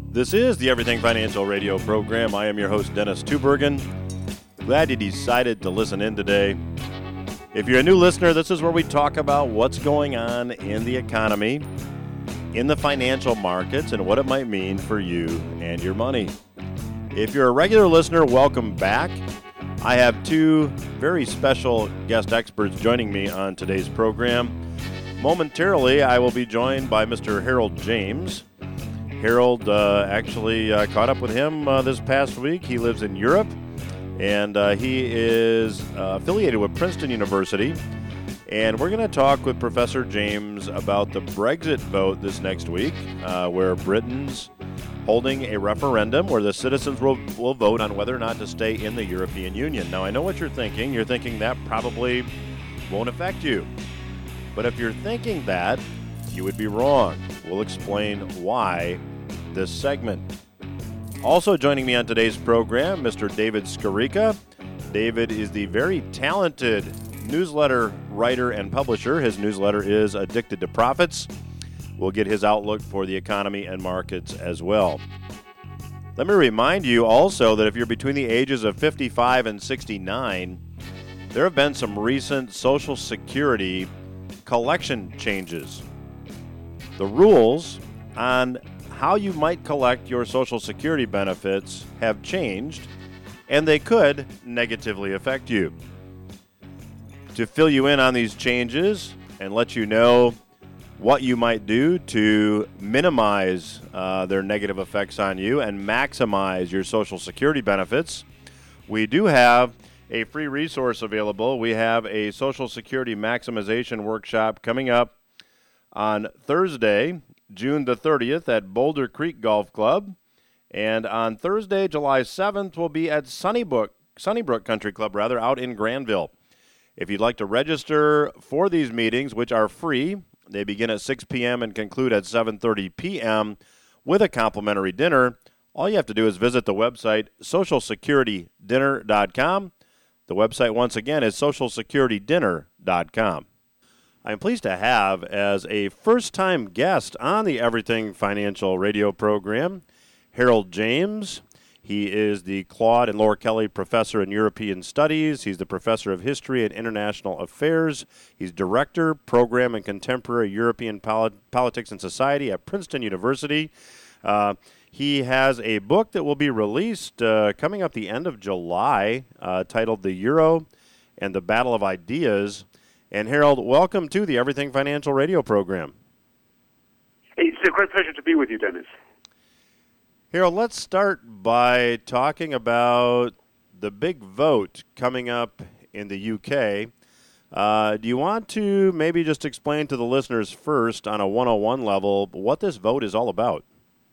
This is the Everything Financial Radio program. I am your host, Dennis Tubergen. Glad you decided to listen in today. If you're a new listener, this is where we talk about what's going on in the economy, in the financial markets, and what it might mean for you and your money. If you're a regular listener, welcome back. I have two very special guest experts joining me on today's program. Momentarily, I will be joined by Mr. Harold James. Harold actually caught up with him this past week. He lives in Europe, and he is affiliated with Princeton University. And we're going to talk with Professor James about the Brexit vote this next week, where Britain's holding a referendum where the citizens will vote on whether or not to stay in the European Union. Now, I know what you're thinking. You're thinking that probably won't affect you. But if you're thinking that, you would be wrong. We'll explain why this segment. Also joining me on today's program, Mr. David Skorica. David is the very talented newsletter writer and publisher. His newsletter is Addicted to Profits. We'll get his outlook for the economy and markets as well. Let me remind you also that if you're between the ages of 55 and 69, there have been some recent Social Security collection changes. The rules on how you might collect your Social Security benefits have changed, and they could negatively affect you. To fill you in on these changes and let you know what you might do to minimize their negative effects on you and maximize your Social Security benefits, we do have a free resource available. We have a Social Security maximization workshop coming up on Thursday, June the 30th at Boulder Creek Golf Club. And on Thursday, July 7th, we'll be at Sunnybrook Country Club, out in Granville. If you'd like to register for these meetings, which are free, they begin at 6 p.m. and conclude at 7:30 p.m. with a complimentary dinner, all you have to do is visit the website, socialsecuritydinner.com. The website, once again, is socialsecuritydinner.com. I'm pleased to have as a first-time guest on the Everything Financial Radio program, Harold James. He is the Claude and Laura Kelly Professor in European Studies. He's the Professor of History and International Affairs. He's Director, Program and Contemporary European Politics and Society at Princeton University. He has a book that will be released coming up the end of July titled The Euro and the Battle of Ideas. And Harold, welcome to the Everything Financial Radio program. It's a great pleasure to be with you, Dennis. Harold, let's start by talking about the big vote coming up in the UK. Do you want to maybe just explain to the listeners first on a 101 level what this vote is all about?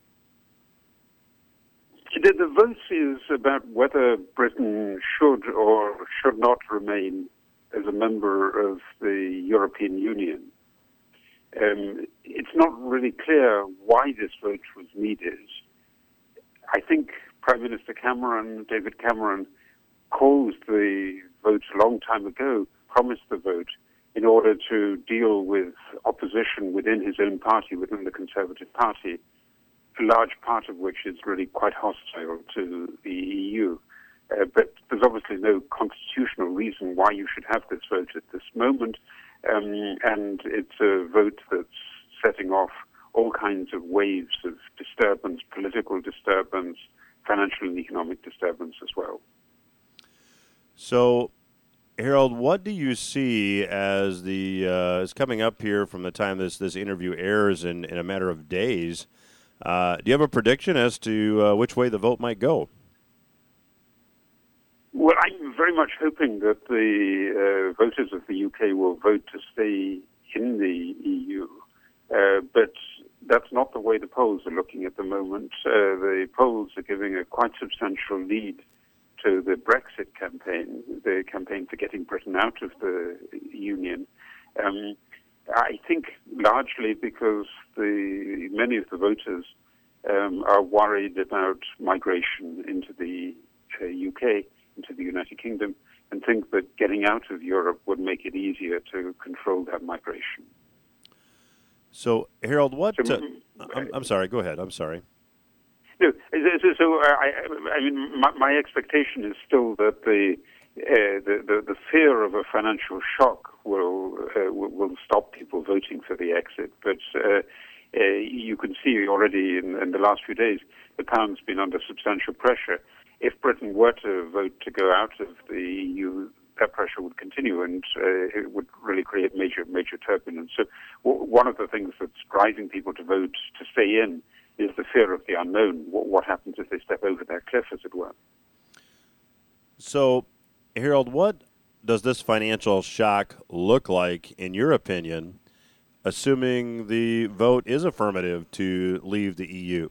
The vote is about whether Britain should or should not remain as a member of the European Union. It's not really clear why this vote was needed. I think Prime Minister David Cameron, caused the vote a long time ago, promised the vote in order to deal with opposition within his own party, within the Conservative Party, a large part of which is really quite hostile to the EU. But there's obviously no constitutional reason why you should have this vote at this moment, and it's a vote that's setting off all kinds of waves of disturbance, political disturbance, financial and economic disturbance as well. So, Harold, what do you see as is coming up here from the time this interview airs in a matter of days? Do you have a prediction as to which way the vote might go? Well, I'm very much hoping that the voters of the UK will vote to stay in the EU, but that's not the way the polls are looking at the moment. The polls are giving a quite substantial lead to the Brexit campaign, the campaign for getting Britain out of the Union. I think largely because many of the voters are worried about migration into the UK, into the United Kingdom, and think that getting out of Europe would make it easier to control that migration. So, Harold, I'm sorry. Go ahead. I'm sorry. No, I mean, my expectation is still that the fear of a financial shock will stop people voting for the exit. But you can see already in the last few days, the pound's been under substantial pressure. If Britain were to vote to go out of the EU, that pressure would continue, and it would really create major turbulence. So one of the things that's driving people to vote to stay in is the fear of the unknown. What happens if they step over that cliff, as it were? So, Harold, what does this financial shock look like, in your opinion, assuming the vote is affirmative to leave the EU?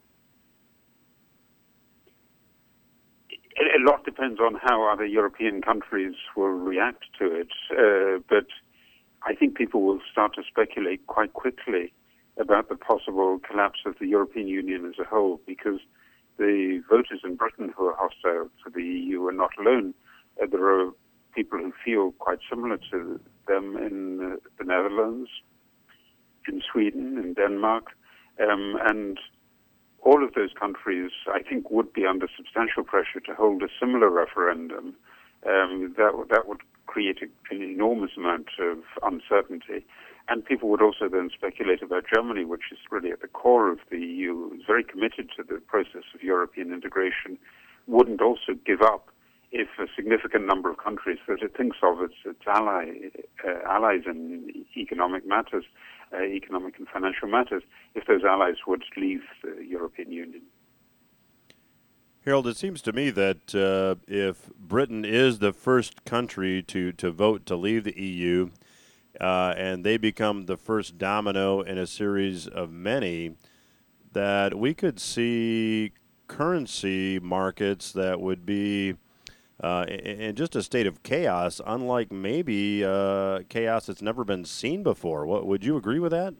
A lot depends on how other European countries will react to it, but I think people will start to speculate quite quickly about the possible collapse of the European Union as a whole, because the voters in Britain who are hostile to the EU are not alone. There are people who feel quite similar to them in the Netherlands, in Sweden, in Denmark, and all of those countries, I think, would be under substantial pressure to hold a similar referendum. That would create an enormous amount of uncertainty. And people would also then speculate about Germany, which is really at the core of the EU, is very committed to the process of European integration, wouldn't also give up if a significant number of countries that it thinks of as its allies in economic matters, economic and financial matters, if those allies would leave the European Union. Harold, it seems to me that if Britain is the first country to vote to leave the EU, and they become the first domino in a series of many, that we could see currency markets that would be in just a state of chaos, unlike maybe chaos that's never been seen before. Would you agree with that?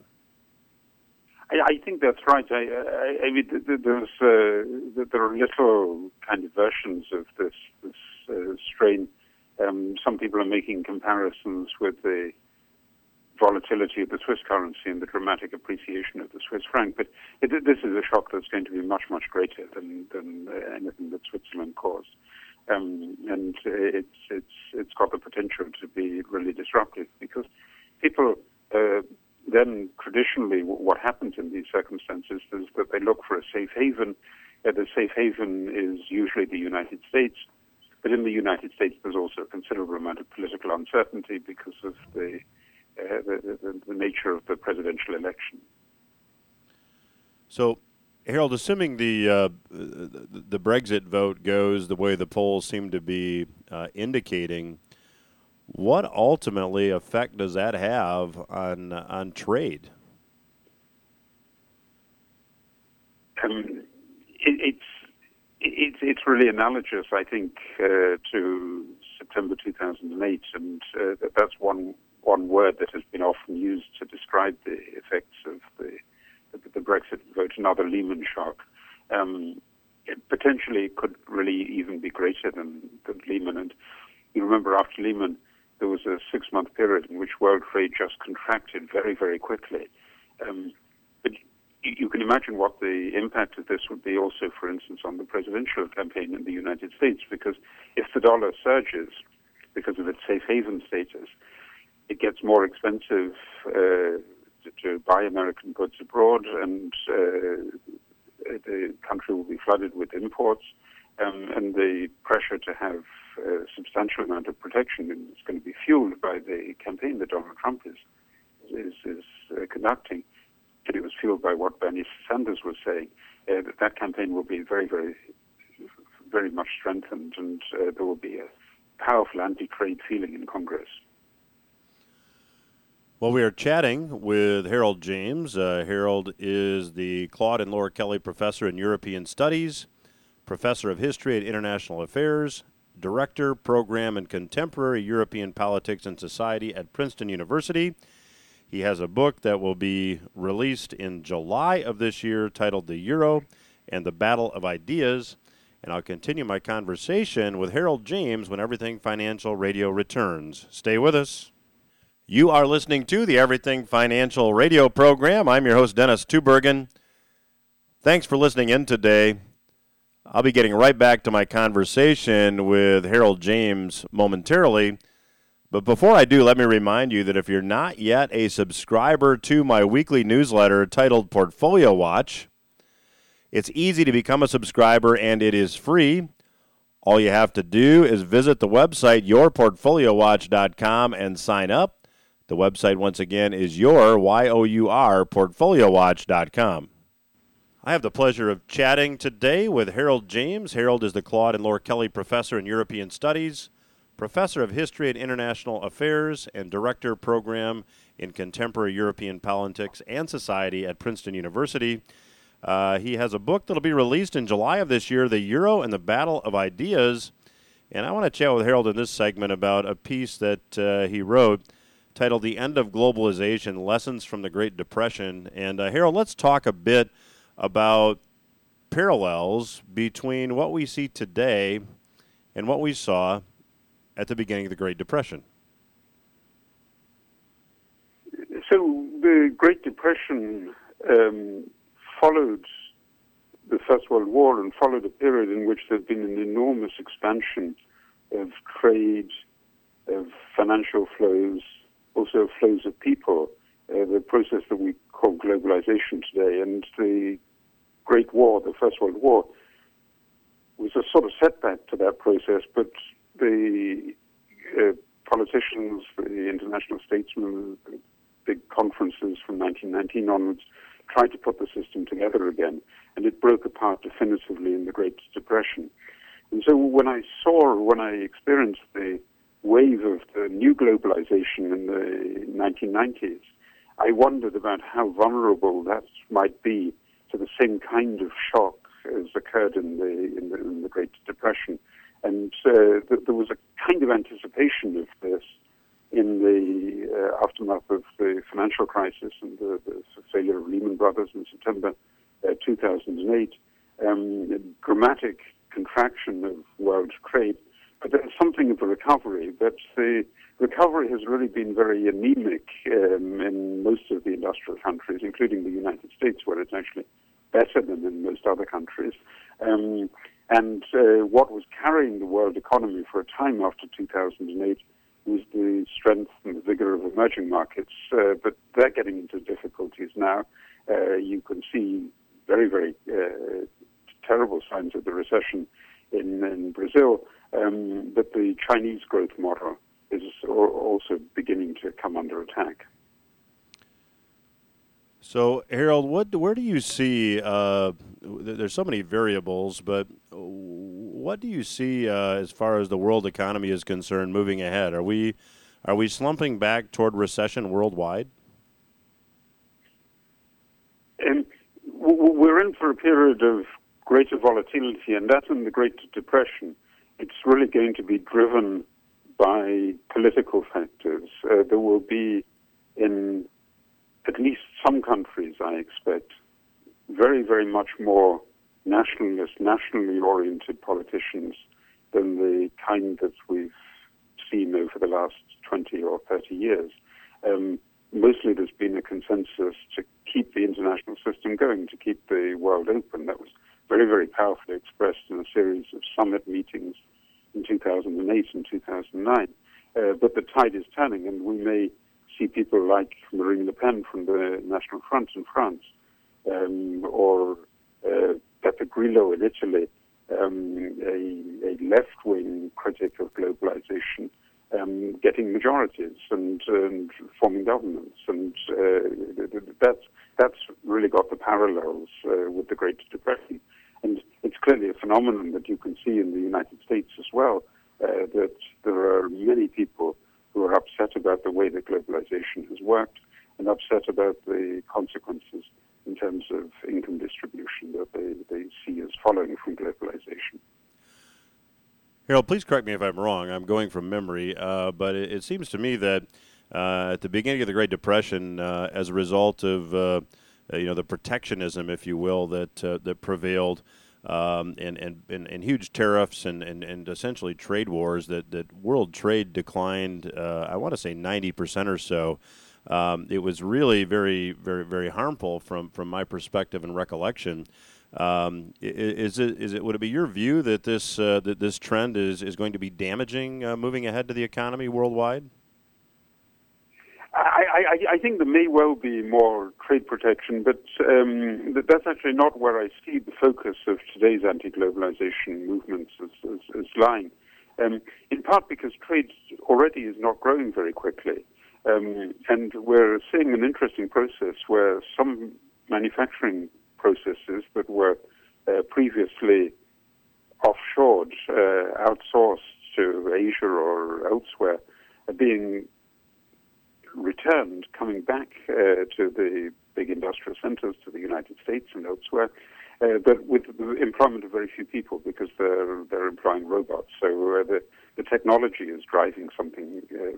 I think that's right. I mean, there are little kind of versions of this strain. Some people are making comparisons with the volatility of the Swiss currency and the dramatic appreciation of the Swiss franc, but this is a shock that's going to be much greater than anything that Switzerland caused, and it's got the potential to be really disruptive, because people then traditionally what happens in these circumstances is that they look for a safe haven. The safe haven is usually the United States, but in the United States there's also a considerable amount of political uncertainty because of the nature of the presidential election. So, Harold, assuming the Brexit vote goes the way the polls seem to be indicating, what ultimately effect does that have on trade? It's really analogous, I think, to September 2008, and that's one word that has been often used to describe the effects of the Brexit vote, another Lehman shock. It potentially could really even be greater than Lehman. And you remember after Lehman, there was a 6-month period in which world trade just contracted very quickly. But you can imagine what the impact of this would be also, for instance, on the presidential campaign in the United States, because if the dollar surges because of its safe haven status, it gets more expensive to buy American goods abroad, and the country will be flooded with imports, and the pressure to have a substantial amount of protection is going to be fueled by the campaign that Donald Trump is conducting. But it was fueled by what Bernie Sanders was saying. That campaign will be very much strengthened, and there will be a powerful anti-trade feeling in Congress. Well, we are chatting with Harold James. Harold is the Claude and Laura Kelly Professor in European Studies, Professor of History at International Affairs, Director, Program in Contemporary European Politics and Society at Princeton University. He has a book that will be released in July of this year titled The Euro and the Battle of Ideas. And I'll continue my conversation with Harold James when Everything Financial Radio returns. Stay with us. You are listening to the Everything Financial Radio program. I'm your host, Dennis Tubergen. Thanks for listening in today. I'll be getting right back to my conversation with Harold James momentarily. But before I do, let me remind you that if you're not yet a subscriber to my weekly newsletter titled Portfolio Watch, it's easy to become a subscriber and it is free. All you have to do is visit the website yourportfoliowatch.com and sign up. The website, once again, is portfoliowatch.com. I have the pleasure of chatting today with Harold James. Harold is the Claude and Laura Kelly Professor in European Studies, Professor of History and International Affairs, and Director Program in Contemporary European Politics and Society at Princeton University. He has a book that will be released in July of this year, The Euro and the Battle of Ideas. And I want to chat with Harold in this segment about a piece that he wrote titled The End of Globalization, Lessons from the Great Depression. And Harold, let's talk a bit about parallels between what we see today and what we saw at the beginning of the Great Depression. So the Great Depression followed the First World War and followed a period in which there had been an enormous expansion of trade, of financial flows, also of flows of people, the process that we call globalization today. And the Great War, the First World War, was a sort of setback to that process, but the politicians, the international statesmen, the big conferences from 1919 onwards tried to put the system together again, and it broke apart definitively in the Great Depression. And so when I experienced the wave of the new globalization in the 1990s, I wondered about how vulnerable that might be to the same kind of shock as occurred in the Great Depression. And there was a kind of anticipation of this in the aftermath of the financial crisis and the failure of Lehman Brothers in September 2008, a dramatic contraction of world trade. But there's something of a recovery, but the recovery has really been very anemic in most of the industrial countries, including the United States, where it's actually better than in most other countries. And what was carrying the world economy for a time after 2008 was the strength and the vigor of emerging markets, but they're getting into difficulties now. You can see very, very terrible signs of the recession in Brazil, but the Chinese growth model is also beginning to come under attack. So, Harold, where do you see, there's so many variables, but what do you see as far as the world economy is concerned moving ahead? Are we slumping back toward recession worldwide? And we're in for a period of greater volatility, and that's in the Great Depression. It's really going to be driven by political factors. There will be, in at least some countries, I expect, very, very much more nationalist, nationally oriented politicians than the kind that we've seen over the last 20 or 30 years. Mostly there's been a consensus to keep the international system going, to keep the world open. That was very, very powerfully expressed in a series of summit meetings in 2008 and 2009. But the tide is turning, and we may see people like Marine Le Pen from the National Front in France, or Beppe Grillo in Italy, a left-wing critic of globalization, getting majorities and forming governments. And that's really got the parallels with the Great Depression. And it's clearly a phenomenon that you can see in the United States as well, that there are many people who are upset about the way that globalization has worked and upset about the consequences in terms of income distribution that they see as following from globalization. Harold, please correct me if I'm wrong. I'm going from memory, but it seems to me that at the beginning of the Great Depression, as a result of the protectionism, if you will, that prevailed, and huge tariffs and essentially trade wars, that world trade declined, I want to say 90% or so. It was really very, very, very harmful from my perspective and recollection. Would it be your view that this trend is going to be damaging moving ahead to the economy worldwide? I think there may well be more trade protection, but that's actually not where I see the focus of today's anti-globalization movements as lying. In part because trade already is not growing very quickly. And we're seeing an interesting process where some manufacturing processes that were previously offshored, outsourced to Asia or elsewhere, are being returned, coming back to the big industrial centers, to the United States and elsewhere, but with the employment of very few people because they're employing robots. So the technology is driving something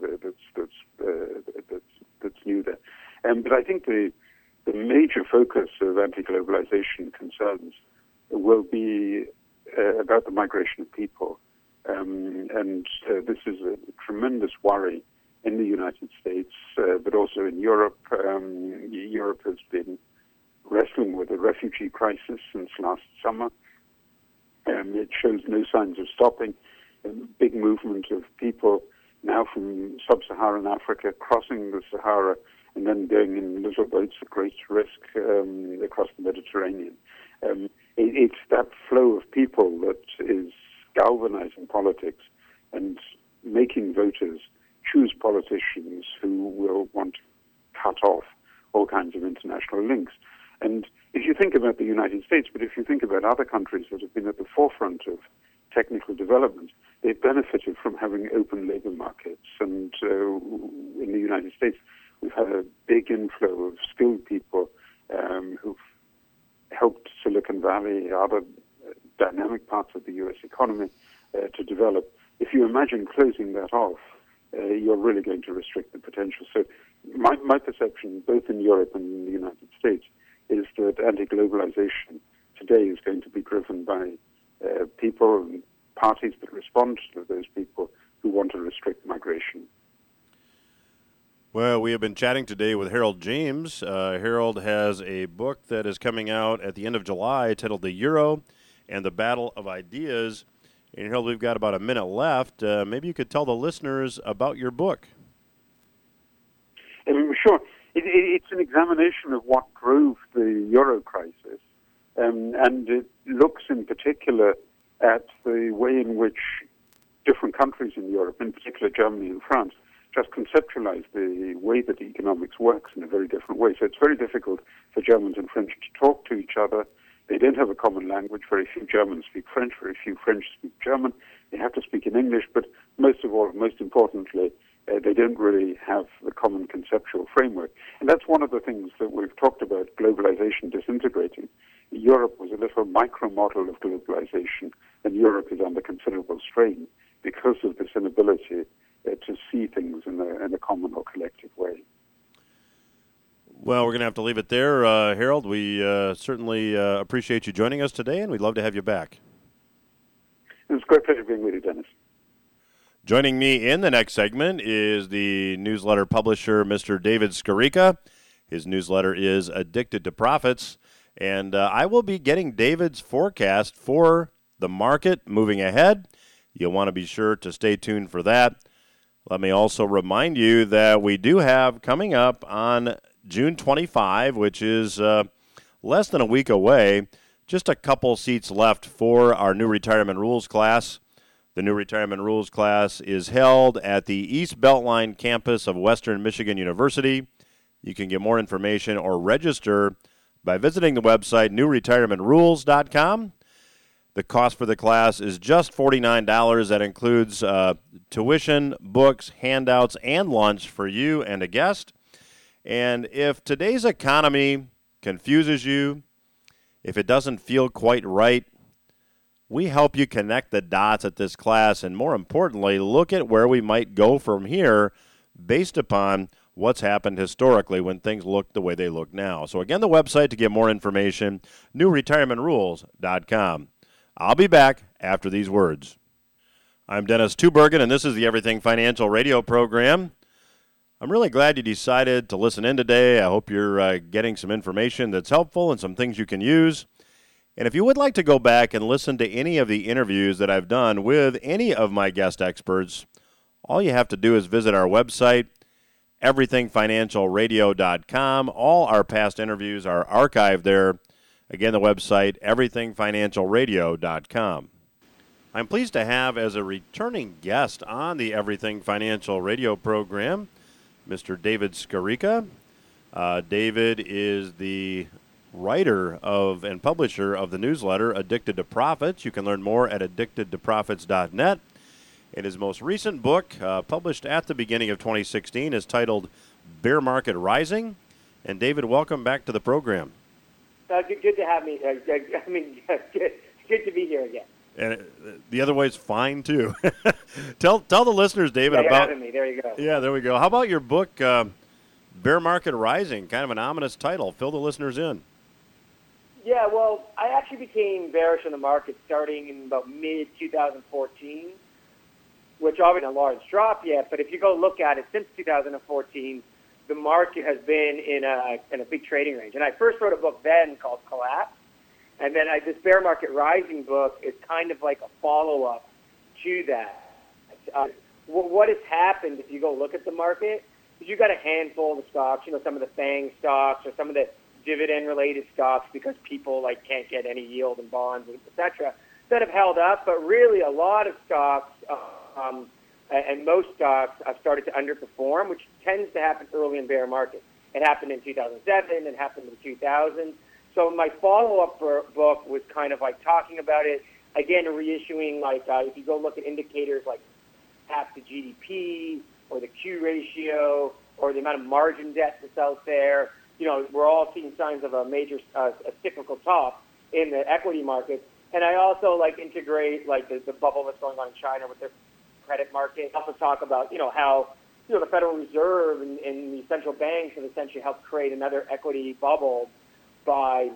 that's new there. But I think the major focus of anti-globalization concerns will be about the migration of people, and this is a tremendous worry in the United States, but also in Europe. Europe has been wrestling with a refugee crisis since last summer. It shows no signs of stopping. A big movement of people now from sub-Saharan Africa crossing the Sahara and then going in little boats at great risk across the Mediterranean. It's that flow of people that is galvanizing politics and making voters choose politicians who will want to cut off all kinds of international links. And if you think about the United States, but if you think about other countries that have been at the forefront of technical development, they've benefited from having open labor markets. And in the United States, we've had a big inflow of skilled people who've helped Silicon Valley, other dynamic parts of the U.S. economy to develop. If you imagine closing that off, you're really going to restrict the potential. So my perception, both in Europe and in the United States, is that anti-globalization today is going to be driven by people and parties that respond to those people who want to restrict migration. Well, we have been chatting today with Harold James. Harold has a book that is coming out at the end of July titled The Euro and the Battle of Ideas. And Harold, we've got about a minute left. Maybe you could tell the listeners about your book. Sure. It's an examination of what drove the Euro crisis, and it looks in particular at the way in which different countries in Europe, in particular Germany and France, just conceptualize the way that economics works in a very different way. So it's very difficult for Germans and French to talk to each other. They don't have a common language. Very few Germans speak French. Very few French speak German. They have to speak in English. But most of all, most importantly, they don't really have the common conceptual framework. And that's one of the things that we've talked about, globalization disintegrating. Europe was a little micro-model of globalization, and Europe is under considerable strain because of this inability to see things in a common or collective way. Well, we're going to have to leave it there, Harold. We certainly appreciate you joining us today, and we'd love to have you back. It's a great pleasure being with you, Dennis. Joining me in the next segment is the newsletter publisher, Mr. David Skorica. His newsletter is Addicted to Profits, and I will be getting David's forecast for the market moving ahead. You'll want to be sure to stay tuned for that. Let me also remind you that we do have coming up on June 25, which is less than a week away, just a couple seats left for our new retirement rules class. The new retirement rules class is held at the East Beltline campus of Western Michigan University. You can get more information or register by visiting the website newretirementrules.com. The cost for the class is just $49. That includes tuition, books, handouts, and lunch for you and a guest. And if today's economy confuses you, if it doesn't feel quite right, we help you connect the dots at this class and, more importantly, look at where we might go from here based upon what's happened historically when things look the way they look now. So, again, the website to get more information, newretirementrules.com. I'll be back after these words. I'm Dennis Tubergen, and this is the Everything Financial radio program. I'm really glad you decided to listen in today. I hope you're getting some information that's helpful and some things you can use. And if you would like to go back and listen to any of the interviews that I've done with any of my guest experts, all you have to do is visit our website, everythingfinancialradio.com. All our past interviews are archived there. Again, the website, everythingfinancialradio.com. I'm pleased to have as a returning guest on the Everything Financial Radio program, Mr. David Skorica. David is the writer of and publisher of the newsletter Addicted to Profits. You can learn more at addictedtoprofits.net. And his most recent book, published at the beginning of 2016, is titled Bear Market Rising. And David, welcome back to the program. Good to have me. Good to be here again. And the other way is fine too. tell the listeners, David, about having me. There you go. Yeah, there we go. How about your book, Bear Market Rising? Kind of an ominous title. Fill the listeners in. Yeah, well, I actually became bearish in the market starting in about mid-2014, which obviously isn't a large drop yet. But if you go look at it since 2014, the market has been in a big trading range. And I first wrote a book then called Collapse. And then this Bear Market Rising book is kind of like a follow-up to that. What has happened if you go look at the market is you got a handful of the stocks, some of the FANG stocks or some of the dividend-related stocks because people can't get any yield in bonds, et cetera, that have held up. But really a lot of stocks and most stocks have started to underperform, which tends to happen early in bear markets. It happened in 2007. It happened in 2000. So my follow-up book was kind of talking about it, again, reissuing, if you go look at indicators like half the GDP or the Q ratio or the amount of margin debt that's out there, we're all seeing signs of a major a cyclical top in the equity markets. And I also integrate the bubble that's going on in China with their credit market. I also talk about, how, the Federal Reserve and the central banks have essentially helped create another equity bubble by,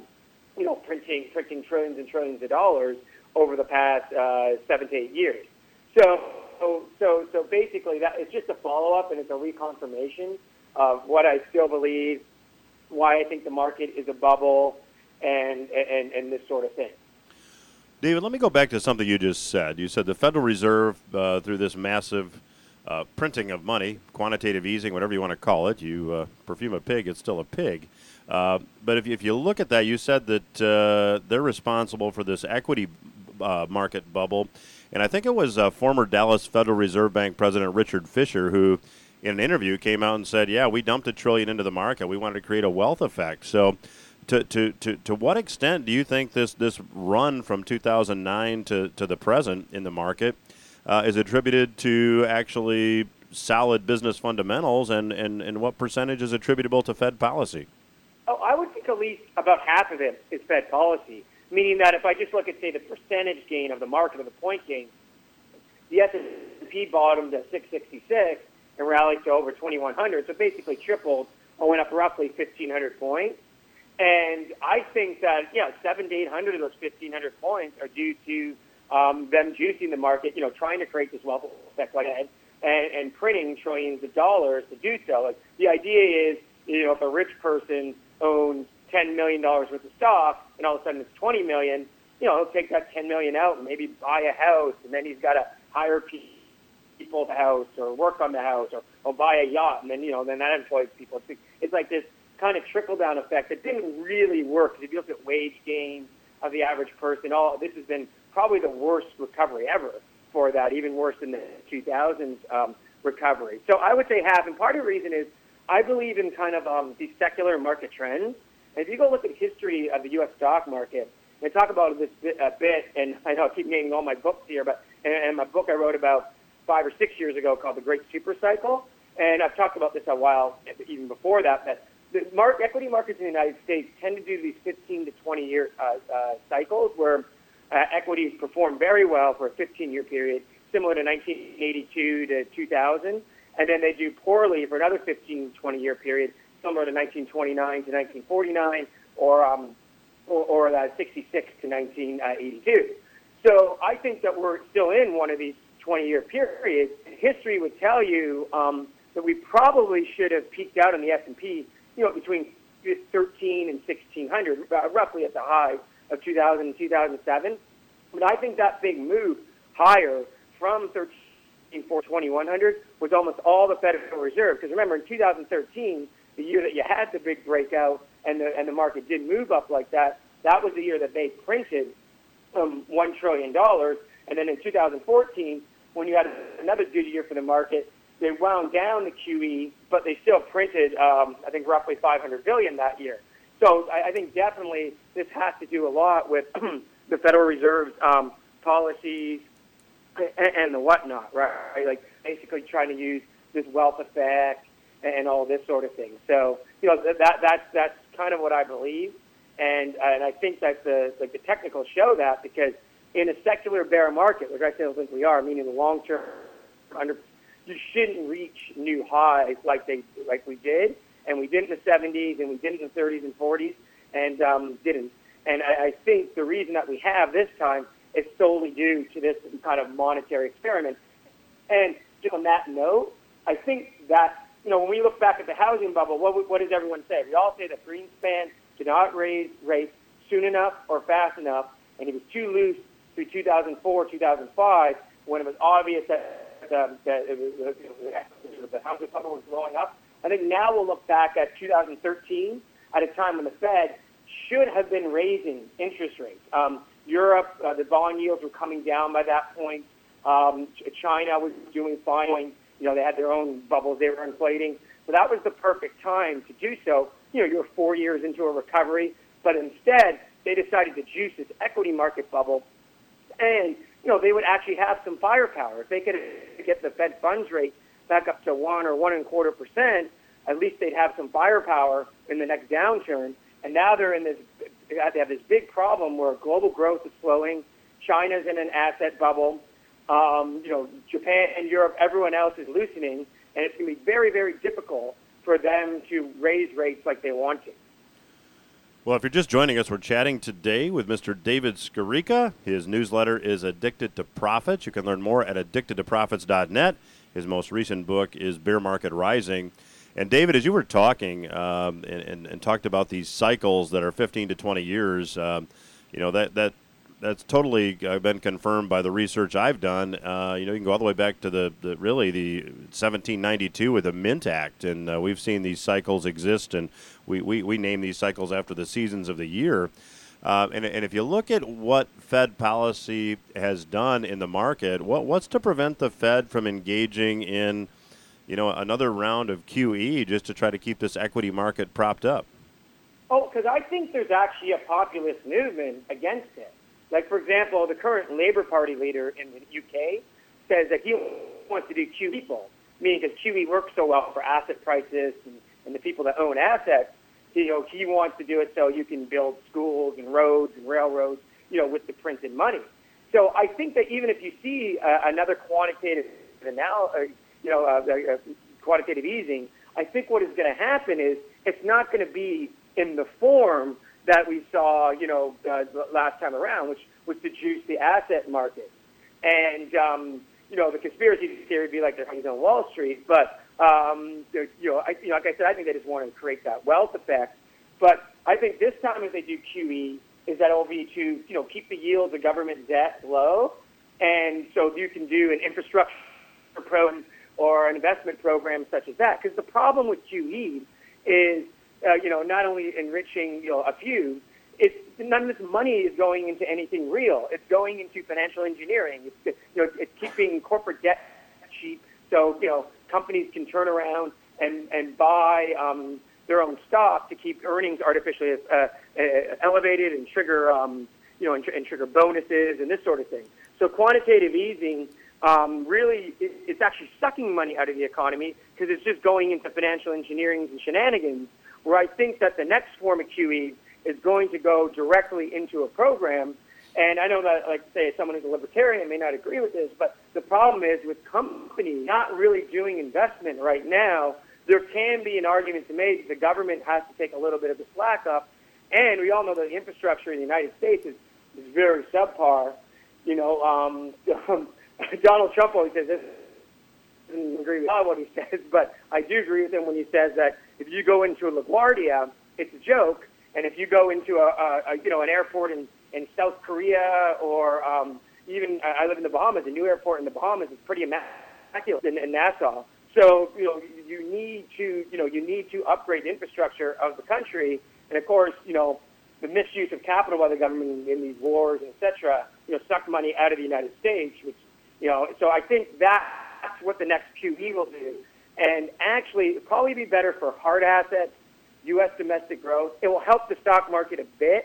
printing trillions and trillions of dollars over the past 7 to 8 years. So basically, that it's just a follow-up and it's a reconfirmation of what I still believe, why I think the market is a bubble, and this sort of thing. David, let me go back to something you just said. You said the Federal Reserve, through this massive printing of money, quantitative easing, whatever you want to call it, you perfume a pig, it's still a pig. But if you look at that, you said that they're responsible for this equity market bubble. And I think it was former Dallas Federal Reserve Bank President Richard Fisher who, in an interview, came out and said, yeah, we dumped $1 trillion into the market. We wanted to create a wealth effect. So to what extent do you think this run from 2009 to the present in the market is attributed to actually solid business fundamentals, and what percentage is attributable to Fed policy? Oh, I would think at least about half of it is Fed policy, meaning that if I just look at, say, the percentage gain of the market or the point gain, the S&P bottomed at 666 and rallied to over 2,100, so basically tripled or went up roughly 1,500 points. And I think that, 700 to 800 of those 1,500 points are due to them juicing the market, trying to create this wealth effect like that, and printing trillions of dollars to do so. The idea is, if a rich person owns $10 million worth of stock and all of a sudden it's $20 million, he'll take that $10 million out and maybe buy a house, and then he's got to hire people at the house or work on the house or buy a yacht, and then, then that employs people. It's like this kind of trickle-down effect that didn't really work. If you look at wage gains of the average person, this has been probably the worst recovery ever for that, even worse than the 2000s recovery. So I would say half, and part of the reason is I believe in kind of these secular market trends. And if you go look at the history of the U.S. stock market, and talk about this a bit, and I know I keep naming all my books here, but and my book I wrote about 5 or 6 years ago called The Great Super Cycle, and I've talked about this a while, even before that the equity markets in the United States tend to do these 15 to 20-year cycles where equities perform very well for a 15-year period, similar to 1982 to 2000, and then they do poorly for another 15, 20-year period, similar to 1929 to 1949, or 66 to 1982. So I think that we're still in one of these 20-year periods. History would tell you that we probably should have peaked out in the S&P, between 13 and 1600, roughly at the high of 2000 and 2007. But I think that big move higher from 13.4 2100 was almost all the Federal Reserve. Because remember, in 2013, the year that you had the big breakout and the market did move up like that, that was the year that they printed $1 trillion. And then in 2014, when you had another good year for the market, they wound down the QE, but they still printed, I think, roughly $500 billion that year. So I think definitely this has to do a lot with the Federal Reserve's policies and the whatnot, right? Like basically trying to use this wealth effect and all this sort of thing. So that's kind of what I believe, and I think that the technicals show that, because in a secular bear market, which I still think we are, meaning the long term you shouldn't reach new highs like we did, and we did in the 70s, and we did in the 30s and 40s, and didn't. And I think the reason that we have this time is solely due to this kind of monetary experiment. And just on that note, I think that, when we look back at the housing bubble, what does everyone say? We all say that Greenspan did not raise rates soon enough or fast enough, and he was too loose through 2004, 2005, when it was obvious that the housing bubble was blowing up. I think now we'll look back at 2013 at a time when the Fed should have been raising interest rates. Europe, the bond yields were coming down by that point. China was doing fine. They had their own bubbles they were inflating. So that was the perfect time to do so. You're 4 years into a recovery, but instead they decided to juice this equity market bubble, and they would actually have some firepower. If they could get the Fed funds rate back up to 1 or 1.25%, at least they'd have some firepower in the next downturn. And now they have this big problem where global growth is slowing. China's in an asset bubble. Japan and Europe, everyone else is loosening, and it's going to be very, very difficult for them to raise rates like they want to. Well, if you're just joining us, we're chatting today with Mr. David Skurica. His newsletter is Addicted to Profits. You can learn more at addictedtoprofits.net. His most recent book is Bear Market Rising. And David, as you were talking and talked about these cycles that are 15 to 20 years, that's totally been confirmed by the research I've done. You can go all the way back to the 1792 with the Mint Act, and we've seen these cycles exist, and we name these cycles after the seasons of the year. And if you look at what Fed policy has done in the market, what's to prevent the Fed from engaging in another round of QE just to try to keep this equity market propped up? Oh, because I think there's actually a populist movement against it. Like, for example, the current Labour Party leader in the UK says that he wants to do QE people, meaning because QE works so well for asset prices and the people that own assets, he wants to do it so you can build schools and roads and railroads, with the printed money. So I think that even if you see another quantitative quantitative easing, I think what is going to happen is it's not going to be in the form that we saw, last time around, which was to juice the asset market. And, the conspiracy theory would be like they're on Wall Street. But, like I said, I think they just want to create that wealth effect. But I think this time if they do QE, is that it will be to, keep the yields of government debt low. And so you can do an infrastructure program or an investment program such as that. Because the problem with QE is, not only enriching, a few, none of this money is going into anything real. It's going into financial engineering. It's keeping corporate debt cheap, so companies can turn around and buy their own stock to keep earnings artificially elevated and trigger and trigger bonuses and this sort of thing. So quantitative easing really it's actually sucking money out of the economy because it's just going into financial engineering and shenanigans. Where I think that the next form of QE is going to go directly into a program. And I know that, like, say, someone who's a libertarian may not agree with this, but the problem is with companies not really doing investment right now, there can be an argument to make the government has to take a little bit of the slack up. And we all know that the infrastructure in the United States is very subpar. Donald Trump always says this. I don't agree with what he says, but I do agree with him when he says that if you go into a LaGuardia, it's a joke, and if you go into an airport in in South Korea or even I live in the Bahamas. The new airport in the Bahamas is pretty immaculate in Nassau. So you need to upgrade the infrastructure of the country, and of course the misuse of capital by the government in these wars, etc. Suck money out of the United States, which so I think that's what the next QE will do, and actually it'll probably be better for hard assets, U.S. domestic growth. It will help the stock market a bit.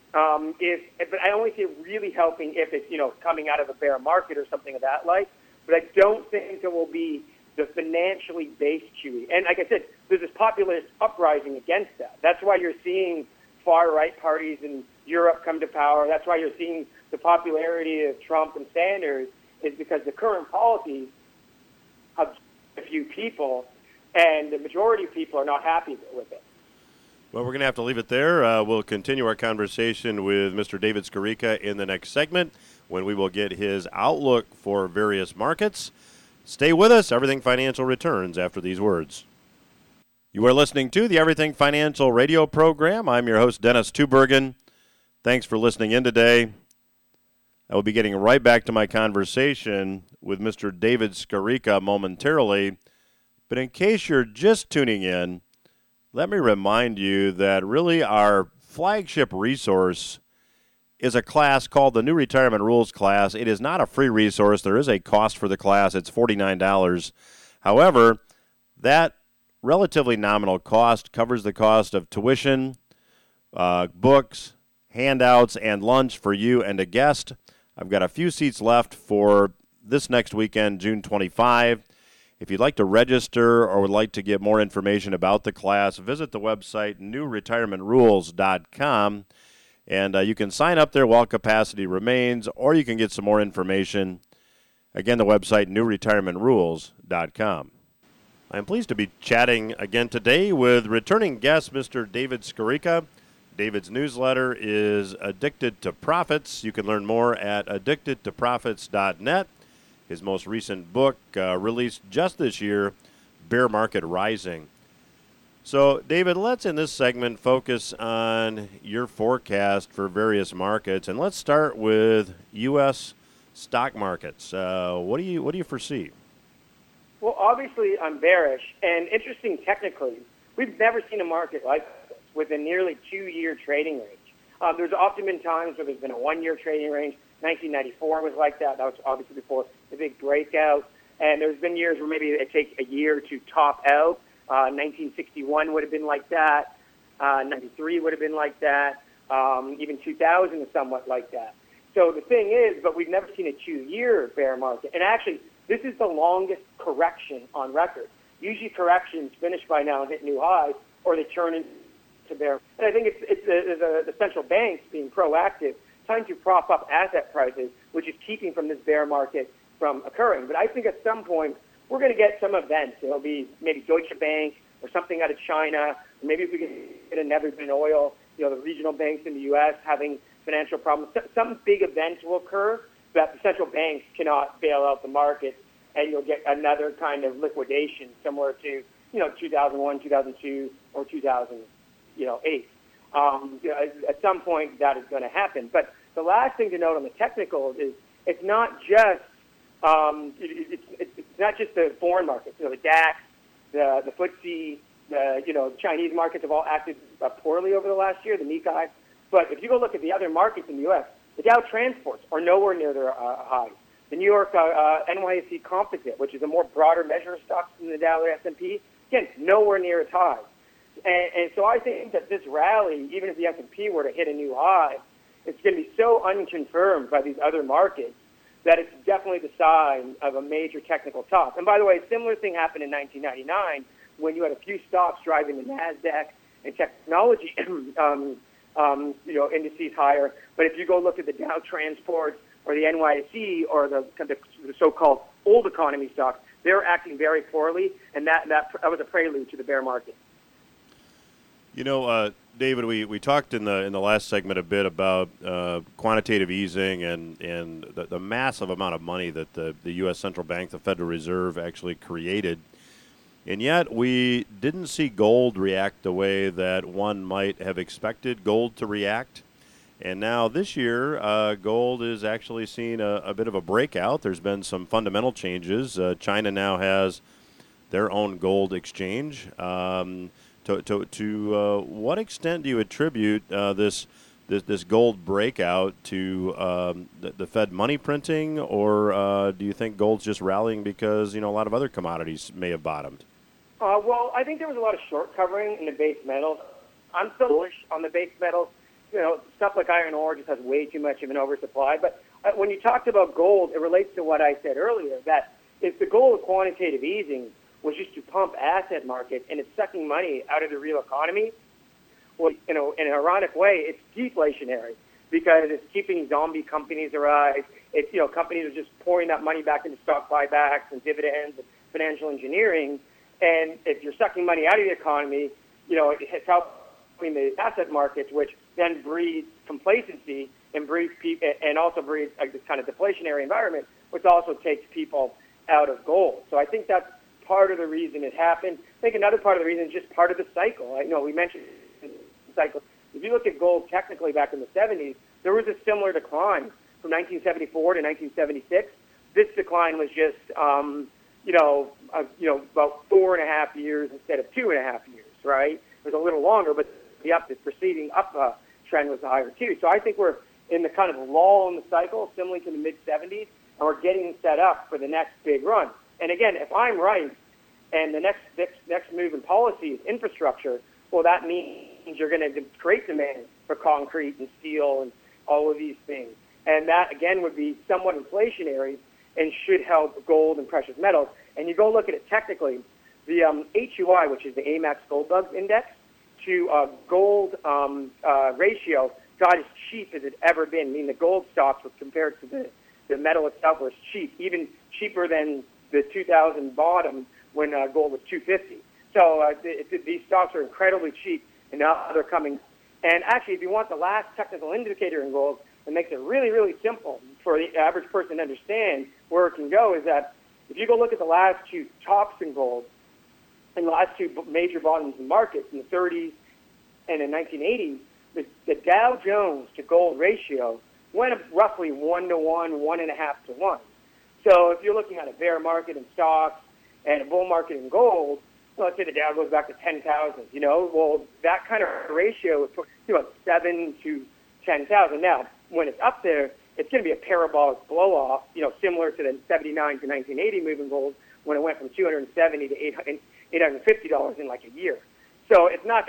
But I only see it really helping if it's coming out of a bear market or something of that like. But I don't think it will be the financially based QE. And like I said, there's this populist uprising against that. That's why you're seeing far right parties in Europe come to power. That's why you're seeing the popularity of Trump and Sanders, is because the current policies have a few people, and the majority of people are not happy with it. Well, we're going to have to leave it there. We'll continue our conversation with Mr. David Skurica in the next segment, when we will get his outlook for various markets. Stay with us. Everything Financial returns after these words. You are listening to the Everything Financial radio program. I'm your host, Dennis Tubergen. Thanks for listening in today. I will be getting right back to my conversation with Mr. David Skurica momentarily. But in case you're just tuning in, let me remind you that really our flagship resource is a class called the New Retirement Rules class. It is not a free resource. There is a cost for the class. It's $49. However, that relatively nominal cost covers the cost of tuition, books, handouts, and lunch for you and a guest. I've got a few seats left for this next weekend, June 25. If you'd like to register or would like to get more information about the class, visit the website newretirementrules.com, and you can sign up there while capacity remains, or you can get some more information. Again, the website newretirementrules.com. I'm pleased to be chatting again today with returning guest Mr. David Skurica. David's newsletter is Addicted to Profits. You can learn more at addictedtoprofits.net. His most recent book, released just this year, Bear Market Rising. So, David, let's in this segment focus on your forecast for various markets, and let's start with U.S. stock markets. What do you foresee? Well, obviously, I'm bearish, and interesting technically, we've never seen a market like this with a nearly 2-year trading range. There's often been times where there's been a 1-year trading range. 1994 was like that. That was obviously before the big breakout. And there's been years where maybe it takes a year to top out. 1961 would have been like that. 93 would have been like that. Even 2000 is somewhat like that. So the thing is, but we've never seen a 2-year bear market. And actually, this is the longest correction on record. Usually corrections finish by now and hit new highs, or they turn into bear. And I think it's the central banks being proactive, trying to prop up asset prices, which is keeping from this bear market from occurring. But I think at some point we're going to get some events. It'll be maybe Deutsche Bank or something out of China, or maybe if we can get a Netherton Oil, the regional banks in the U.S. having financial problems. Some big events will occur that the central banks cannot bail out the market, and you'll get another kind of liquidation similar to 2001, 2002, or 2008. At some point that is going to happen. But the last thing to note on the technicals is it's not just it's not just the foreign markets. The DAX, the FTSE, the Chinese markets have all acted poorly over the last year, the Nikkei. But if you go look at the other markets in the U.S., the Dow transports are nowhere near their highs. The New York NYSE Composite, which is a more broader measure of stocks than the Dow or S&P, again, nowhere near its highs. And so I think that this rally, even if the S&P were to hit a new high, it's going to be so unconfirmed by these other markets that it's definitely the sign of a major technical top. And by the way, a similar thing happened in 1999 when you had a few stocks driving the NASDAQ and technology indices higher. But if you go look at the Dow Transport or the NYSE or the so-called old economy stocks, they're acting very poorly, and that was a prelude to the bear market. David, we talked in the last segment a bit about quantitative easing and the massive amount of money that the U.S. Central Bank, the Federal Reserve, actually created. And yet we didn't see gold react the way that one might have expected gold to react. And now this year, gold is actually seeing a bit of a breakout. There's been some fundamental changes. China now has their own gold exchange. To what extent do you attribute this gold breakout to the Fed money printing, or do you think gold's just rallying because a lot of other commodities may have bottomed? Well, I think there was a lot of short covering in the base metals. I'm still bullish on the base metals. Stuff like iron ore just has way too much of an oversupply. But when you talked about gold, it relates to what I said earlier, that if the goal of quantitative easing was just to pump asset markets and it's sucking money out of the real economy, well, in an ironic way, it's deflationary because it's keeping zombie companies alive. It's, companies are just pouring that money back into stock buybacks and dividends and financial engineering. And if you're sucking money out of the economy, it's helping the asset markets, which then breeds complacency and also breeds this kind of deflationary environment, which also takes people out of gold. So I think that's part of the reason it happened. I think another part of the reason is just part of the cycle. We mentioned the cycle. If you look at gold technically back in the 70s, there was a similar decline from 1974 to 1976. This decline was just, about 4.5 years instead of 2.5 years, right? It was a little longer, but the preceding up trend was higher too. So I think we're in the kind of lull in the cycle, similar to the mid-70s, and we're getting set up for the next big run. And again, if I'm right, and the next move in policy is infrastructure, well, that means you're going to create demand for concrete and steel and all of these things. And that, again, would be somewhat inflationary and should help gold and precious metals. And you go look at it technically, the HUI, which is the AMAX Gold Bugs Index, to gold ratio got as cheap as it's ever been. I mean, the gold stocks were compared to the metal itself was cheap, even cheaper than the 2000 bottom when gold was 250. So these stocks are incredibly cheap, and now they're coming. And actually, if you want the last technical indicator in gold, it makes it really, really simple for the average person to understand where it can go, is that if you go look at the last two tops in gold and the last two major bottoms in markets in the 30s and in 1980s, the Dow Jones to gold ratio went up roughly 1 to 1, 1.5 to 1. So if you're looking at a bear market in stocks and a bull market in gold, well, let's say the Dow goes back to 10,000, well, that kind of ratio is 7 to 10,000. Now, when it's up there, it's going to be a parabolic blow-off, similar to the 79 to 1980 move in gold when it went from $270 to $850 in like a year. So it's not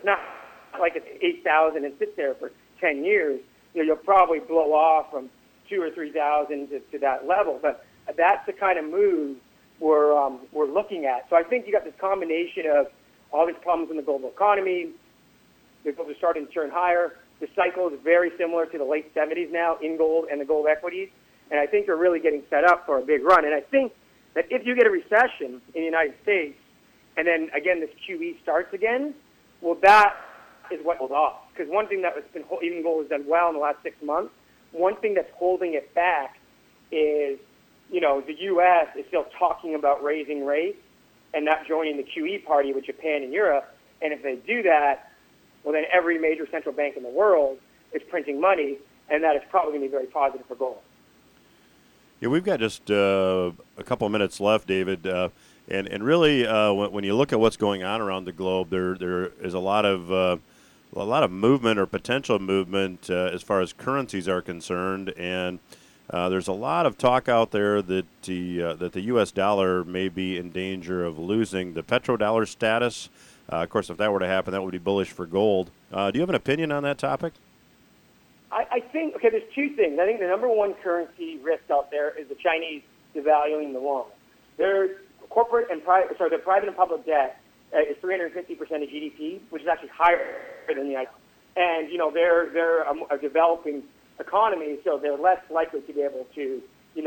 like it's 8,000 and sits there for 10 years. You'll probably blow off from 2,000 or 3,000 to that level. But that's the kind of move we're looking at. So I think you got this combination of all these problems in the global economy. The gold is starting to turn higher. The cycle is very similar to the late 70s now in gold and the gold equities. And I think they're really getting set up for a big run. And I think that if you get a recession in the United States, and then, again, this QE starts again, well, that is what holds off. Because one thing that has been, even gold has done well in the last 6 months, one thing that's holding it back is, the U.S. is still talking about raising rates and not joining the QE party with Japan and Europe. And if they do that, well, then every major central bank in the world is printing money, and that is probably going to be very positive for gold. Yeah, we've got just a couple of minutes left, David. And really, when you look at what's going on around the globe, there is a lot of movement or potential movement as far as currencies are concerned, and there's a lot of talk out there that the U.S. dollar may be in danger of losing the petrodollar status. Of course, if that were to happen, that would be bullish for gold. Do you have an opinion on that topic? I think, there's two things. I think the number one currency risk out there is the Chinese devaluing the yuan. Their the private and public debt is 350% of GDP, which is actually higher than the United States. And, they're a developing economy, so they're less likely to be able to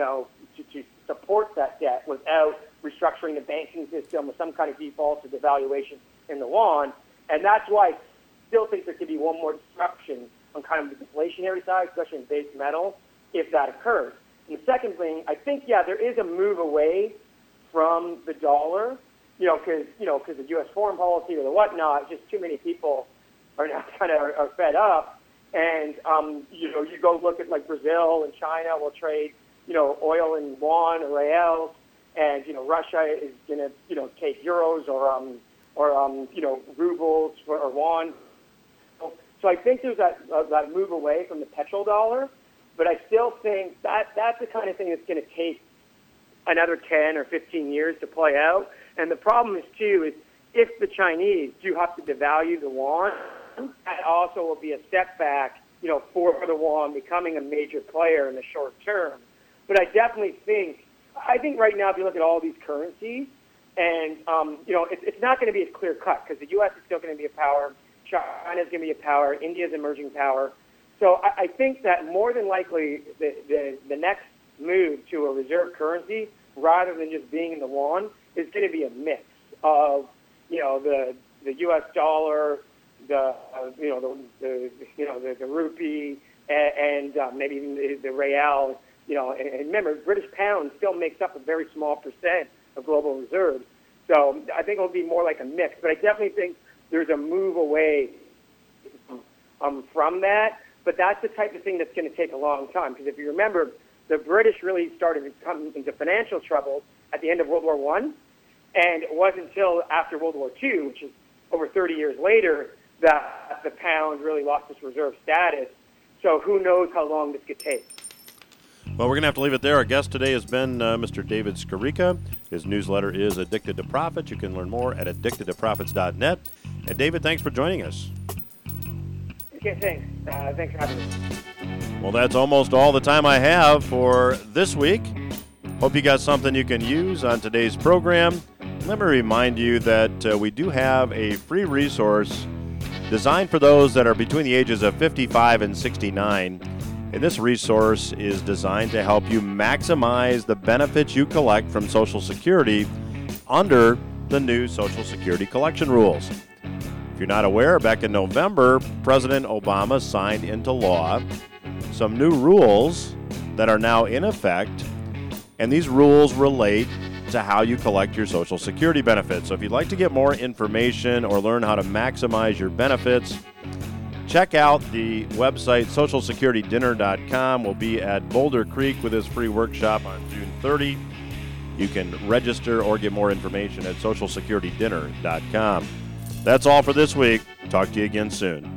support that debt without restructuring the banking system with some kind of default or devaluation in the yuan. And that's why I still think there could be one more disruption on kind of the deflationary side, especially in base metal, if that occurs. And the second thing, I think, there is a move away from the dollar, because the U.S. foreign policy or the whatnot, just too many people are now kind of are fed up. And, you go look at like Brazil and China will trade, oil in yuan or reals. And, Russia is going to, take euros or rubles or yuan. So I think there's that move away from the petrodollar. But I still think that's the kind of thing that's going to take another 10 or 15 years to play out. And the problem is, too, is if the Chinese do have to devalue the yuan, that also will be a step back, for the yuan becoming a major player in the short term. But I definitely think right now, if you look at all these currencies, and, it's not going to be as clear cut because the U.S. is still going to be a power. China is going to be a power. India is emerging power. So I think that more than likely the next move to a reserve currency, rather than just being in the yuan, is going to be a mix of, the U.S. dollar, the rupee, and maybe even the real. And remember, British pound still makes up a very small percent of global reserves. So I think it'll be more like a mix. But I definitely think there's a move away from that. But that's the type of thing that's going to take a long time. Because if you remember, the British really started to come into financial trouble at the end of World War I. And it wasn't until after World War II, which is over 30 years later, that the pound really lost its reserve status. So who knows how long this could take. Well, we're going to have to leave it there. Our guest today has been Mr. David Skryka. His newsletter is Addicted to Profit. You can learn more at addictedtoprofits.net. And David, thanks for joining us. Okay, thanks. Thanks for having me. Well, that's almost all the time I have for this week. Hope you got something you can use on today's program. Let me remind you that we do have a free resource designed for those that are between the ages of 55 and 69. And this resource is designed to help you maximize the benefits you collect from Social Security under the new Social Security collection rules. If you're not aware, back in November, President Obama signed into law some new rules that are now in effect, and these rules relate to how you collect your Social Security benefits. So if you'd like to get more information or learn how to maximize your benefits, check out the website socialsecuritydinner.com. We'll be at Boulder Creek with this free workshop on June 30. You can register or get more information at socialsecuritydinner.com. That's all for this week. Talk to you again soon.